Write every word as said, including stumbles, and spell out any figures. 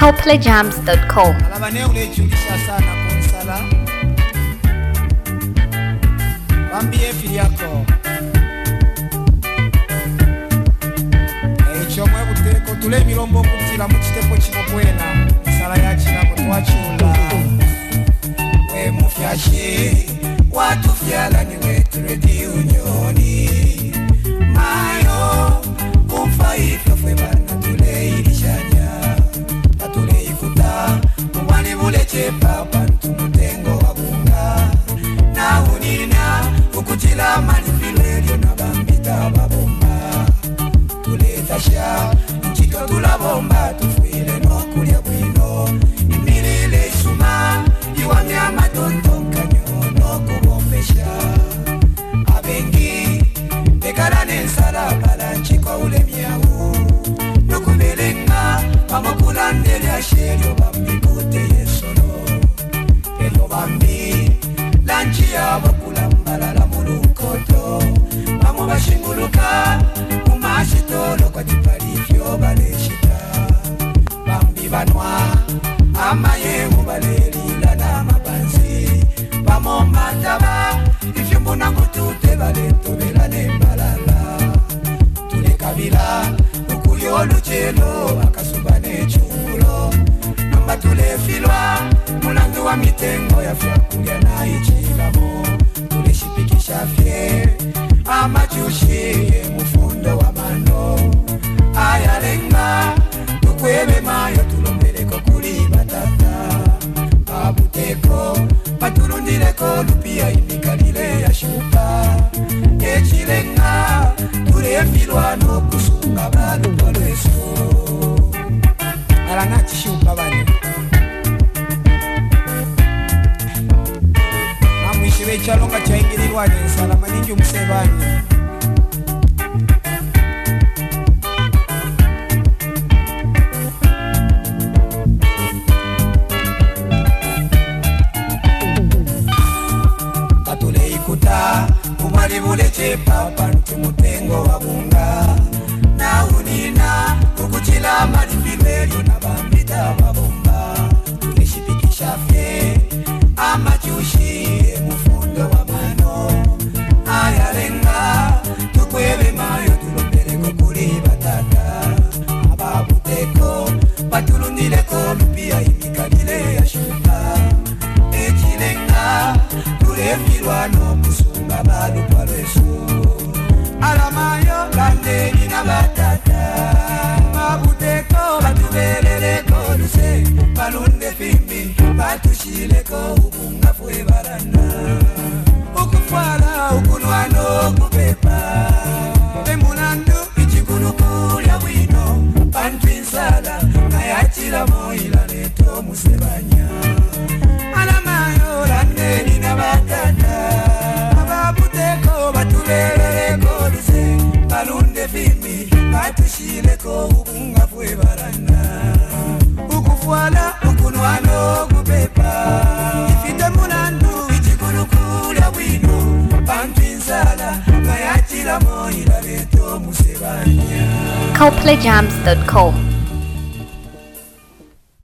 cowplay jams dot com. Alabane ulejulisha sana konsala Bambie filiako Echomwe buteko tule milombo kutila mukitepo chimokwena sala yachina mutwachula we mufyashi watu fyala ni wetu redi unyoni mayo kumfa ifyo fwe bana tule ilishanya tatule ikuta mwani vule chepa pantu mutengo wabunga na unina ukutila manifilelio na bambita babomba tule tasha nchito tula bomba tufuile no kulia bwino imilile isuma iwamya matontonka nyono kubombesha abengi dekarane nsala balanchi kwa ule miau nukubelenga pamokulandele ashelio bambi kute yesolo elio bambi lanchi yabo kulambalala mulukoto bamo bashinguluka mumashitolo kwa dipalifyo baleshita bambi banwa amaye mubalelila na mabanzi bamo mataba ifyo mbuna ngutute baleto belane mbalala tule kabila ukuyo luchelo akasubane chungulo namba tule filwa mulangu wa mitengo ya fyakulia na ichilamo tule shipikisha fye amachushi mufundo wa mano ayalenga tukwebe mayo tulombeleko kuli batata babuteko patulundileko lupia imikalile ya shupa echilenga tule filwa no kusunga balu polweso alangati shupa bane namwishiwe chalonga chaingililwane salama ningi umusebani tatule ikuta umali vule chepa pantu mutengo wabunga na unina ukuchila malifilelio na bambita babomba tulishipikisha fye amachushi mufundo wa mano ayalenga tukwebe mayo tulombeleko kuli batata ababuteko patulundileko lupia imikalile ya shupa echilenga tulefilwa no kusunga balu palwesu alamayo landeni na batata mabuteko batubeleleko luse balunde fimbi batushileko ubunga fwe barana ukufala ukunwano kupepa emunandu ichikunukulia wino pantwinsala nayachila moila neto musebanya alamayo landeni na batata ababuteko batubeleleko luse balunde fimbi batushileko ubunga fwe barana ukufala ukunwano kupepa ifite munandu ichikunukulia wino pantwinsala nayachila moila neto musebanya cowplay jams dot com.